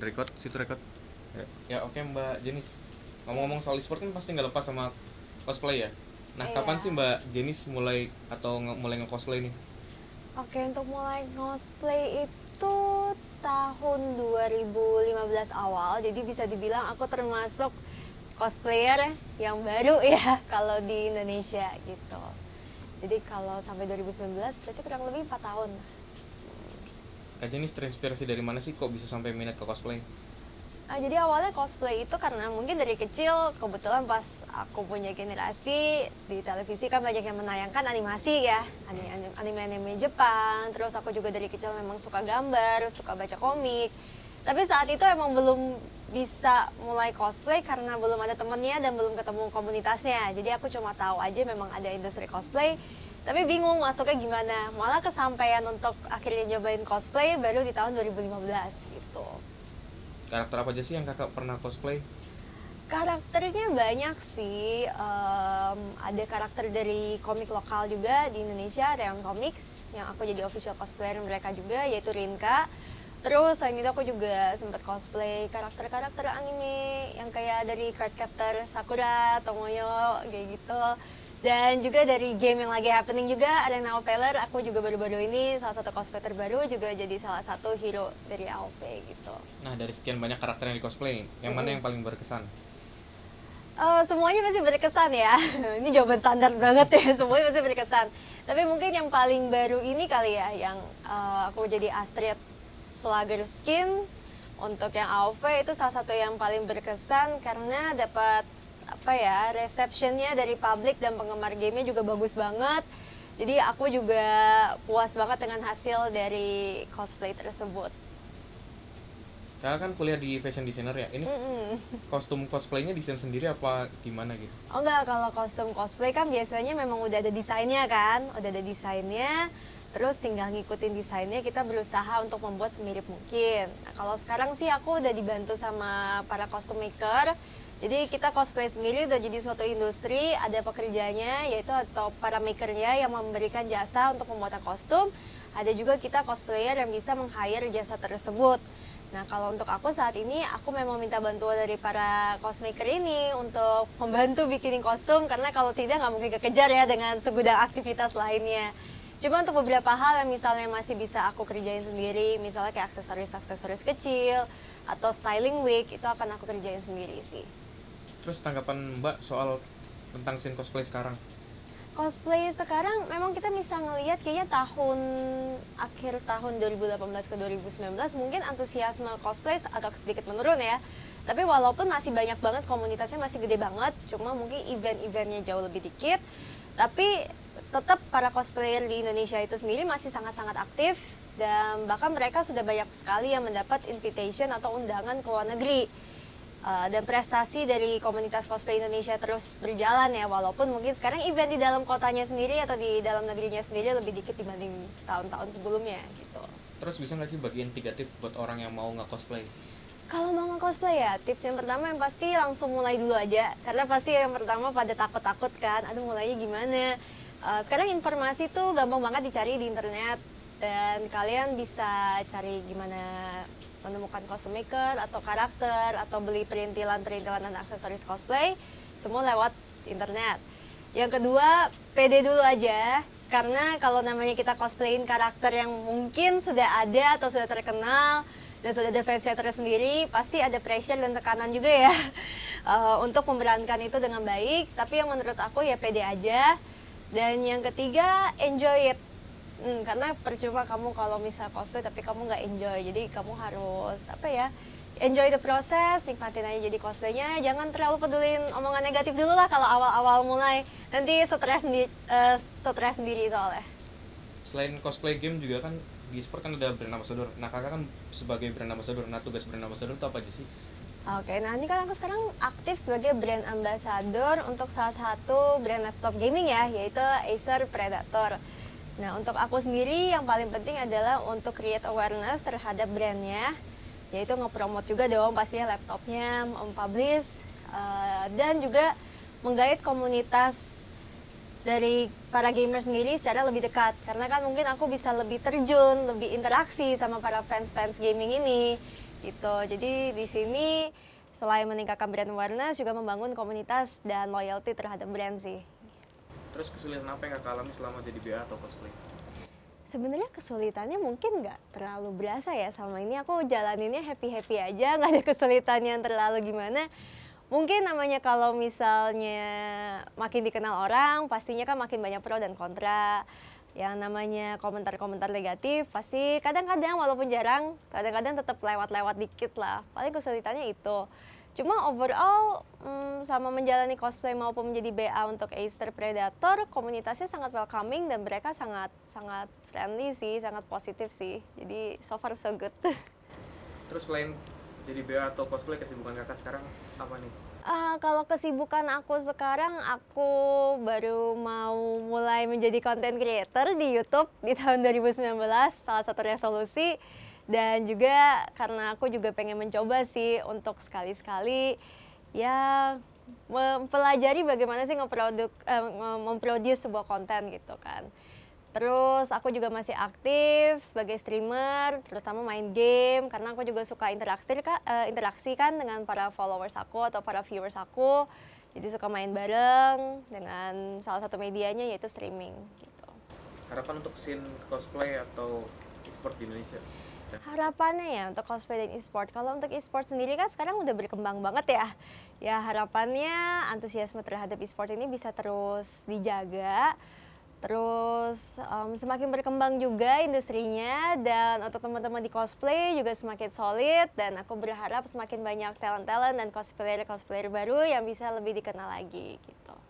record, situ record. Ya oke Mbak Jenis. Ngomong-ngomong soal e-sport kan pasti nggak lepas sama cosplay ya. Nah, kapan sih Mbak Jenis mulai nge-cosplay nih? Oke, untuk mulai cosplay itu tahun 2015 awal. Jadi bisa dibilang aku termasuk cosplayer yang baru ya kalau di Indonesia gitu. Jadi kalau sampai 2019 berarti kurang lebih 4 tahun. Kak Jenis terinspirasi dari mana sih kok bisa sampai minat ke cosplay? Jadi awalnya cosplay itu karena mungkin dari kecil kebetulan pas aku punya generasi di televisi kan banyak yang menayangkan animasi ya, anime Jepang. Terus aku juga dari kecil memang suka gambar, suka baca komik. Tapi saat itu emang belum bisa mulai cosplay karena belum ada temennya dan belum ketemu komunitasnya. Jadi aku cuma tahu aja memang ada industri cosplay, tapi bingung masuknya gimana. Malah kesampaian untuk akhirnya nyobain cosplay baru di tahun 2015 gitu. Karakter apa aja sih yang kakak pernah cosplay? Karakternya banyak sih, ada karakter dari komik lokal juga di Indonesia, Reon Comics, yang aku jadi official cosplayer mereka juga, yaitu Rinka. Terus selain itu aku juga sempat cosplay karakter-karakter anime yang kayak dari Cardcaptor Sakura, Tomoyo, kayak gitu. Dan juga dari game yang lagi happening juga, Arena of Valor, aku juga baru-baru ini salah satu cosplay terbaru juga jadi salah satu hero dari AOV gitu. Nah, dari sekian banyak karakter yang di cosplay, yang mana yang paling berkesan? Semuanya pasti berkesan ya. Ini jawaban standar banget ya, semuanya pasti berkesan. Tapi mungkin yang paling baru ini kali ya, yang aku jadi Astrid Slugger Skin untuk yang AOV itu salah satu yang paling berkesan karena dapat receptionnya dari publik dan penggemar gamenya juga bagus banget. Jadi aku juga puas banget dengan hasil dari cosplay tersebut. Kakak kan kuliah di fashion designer ya, ini kostum cosplaynya desain sendiri apa gimana gitu? Oh enggak, kalau kostum cosplay kan biasanya memang udah ada desainnya kan, terus tinggal ngikutin desainnya, kita berusaha untuk membuat semirip mungkin. Nah, kalau sekarang sih aku udah dibantu sama para costume maker. Jadi kita cosplay sendiri udah jadi suatu industri, ada pekerjanya yaitu atau para makernya yang memberikan jasa untuk pembuatan kostum. Ada juga kita cosplayer yang bisa meng-hire jasa tersebut. Nah, kalau untuk aku saat ini aku memang minta bantuan dari para cosmaker ini untuk membantu bikinin kostum karena kalau tidak nggak mungkin kekejar ya dengan segudang aktivitas lainnya. Cuma untuk beberapa hal yang misalnya masih bisa aku kerjain sendiri, misalnya kayak aksesoris kecil atau styling wig, itu akan aku kerjain sendiri sih. Terus tanggapan Mbak soal tentang scene cosplay sekarang? Cosplay sekarang memang kita bisa ngelihat kayaknya akhir tahun 2018 ke 2019 mungkin antusiasme cosplay agak sedikit menurun ya. Tapi walaupun masih banyak banget, komunitasnya masih gede banget, cuma mungkin event-eventnya jauh lebih dikit. Tapi tetap para cosplayer di Indonesia itu sendiri masih sangat-sangat aktif dan bahkan mereka sudah banyak sekali yang mendapat invitation atau undangan ke luar negeri. Dan prestasi dari komunitas cosplay Indonesia terus berjalan ya, walaupun mungkin sekarang event di dalam kotanya sendiri atau di dalam negerinya sendiri lebih dikit dibanding tahun-tahun sebelumnya gitu. Terus bisa nggak sih bagiin 3 tips buat orang yang mau nge-cosplay? Kalau mau nge-cosplay ya, tips yang pertama yang pasti langsung mulai dulu aja. Karena pasti yang pertama pada takut-takut kan, aduh mulainya gimana. Sekarang informasi tuh gampang banget dicari di internet. Dan kalian bisa cari gimana menemukan costume maker atau karakter atau beli perintilan dan aksesoris cosplay, semua lewat internet. Yang kedua, pede dulu aja. Karena kalau namanya kita cosplayin karakter yang mungkin sudah ada atau sudah terkenal dan sudah ada fansnya tersendiri, pasti ada pressure dan tekanan juga ya untuk memerankan itu dengan baik. Tapi yang menurut aku ya pede aja. Dan yang ketiga, enjoy it. Karena percuma kamu kalau misal cosplay tapi kamu nggak enjoy. Jadi kamu harus enjoy the process, nikmatin aja jadi cosplaynya. Jangan terlalu pedulin omongan negatif dulu lah kalau awal-awal mulai. Nanti stres sendiri soalnya. Selain cosplay game juga kan di e-sport kan ada brand ambassador. Nah, kakak kan sebagai brand ambassador. Nah, tugas brand ambassador itu apa aja sih? Oke, nah ini kan aku sekarang aktif sebagai brand ambassador untuk salah satu brand laptop gaming ya, yaitu Acer Predator. Nah, untuk aku sendiri yang paling penting adalah untuk create awareness terhadap brandnya, yaitu nge-promote juga dong pastinya laptopnya, mempublish, dan juga menggait komunitas dari para gamer sendiri secara lebih dekat. Karena kan mungkin aku bisa lebih terjun, lebih interaksi sama para fans-fans gaming ini. gitu. Jadi di sini selain meningkatkan brand awareness juga membangun komunitas dan loyalty terhadap brand sih. Terus kesulitan apa yang kakak alami selama jadi BA atau cosplay? Sebenarnya kesulitannya mungkin nggak terlalu berasa ya, sama ini aku jalaninnya happy-happy aja, nggak ada kesulitan yang terlalu gimana. Mungkin namanya kalau misalnya makin dikenal orang, pastinya kan makin banyak pro dan kontra. Yang namanya komentar-komentar negatif, pasti kadang-kadang walaupun jarang, kadang-kadang tetap lewat-lewat dikit lah. Paling kesulitannya itu. Cuma overall sama menjalani cosplay maupun menjadi BA untuk Acer Predator, komunitasnya sangat welcoming dan mereka sangat friendly sih, sangat positif sih. Jadi so far so good. Terus selain jadi BA atau cosplay, kesibukan kakak sekarang apa nih? Kalau kesibukan aku sekarang, aku baru mau mulai menjadi content creator di YouTube di tahun 2019, salah satu resolusi. Dan juga karena aku juga pengen mencoba sih untuk sekali-sekali ya mempelajari bagaimana sih memproduce sebuah konten gitu kan. Terus aku juga masih aktif sebagai streamer, terutama main game karena aku juga suka interaksi kan dengan para followers aku atau para viewers aku. Jadi suka main bareng dengan salah satu medianya yaitu streaming gitu. Harapan untuk scene cosplay atau e-sport di Indonesia? Harapannya ya untuk cosplay dan e-sport. Kalau untuk e-sport sendiri kan sekarang udah berkembang banget ya. Ya harapannya antusiasme terhadap e-sport ini bisa terus dijaga. Terus semakin berkembang juga industrinya, dan untuk teman-teman di cosplay juga semakin solid, dan aku berharap semakin banyak talent-talent dan cosplayer-cosplayer baru yang bisa lebih dikenal lagi gitu.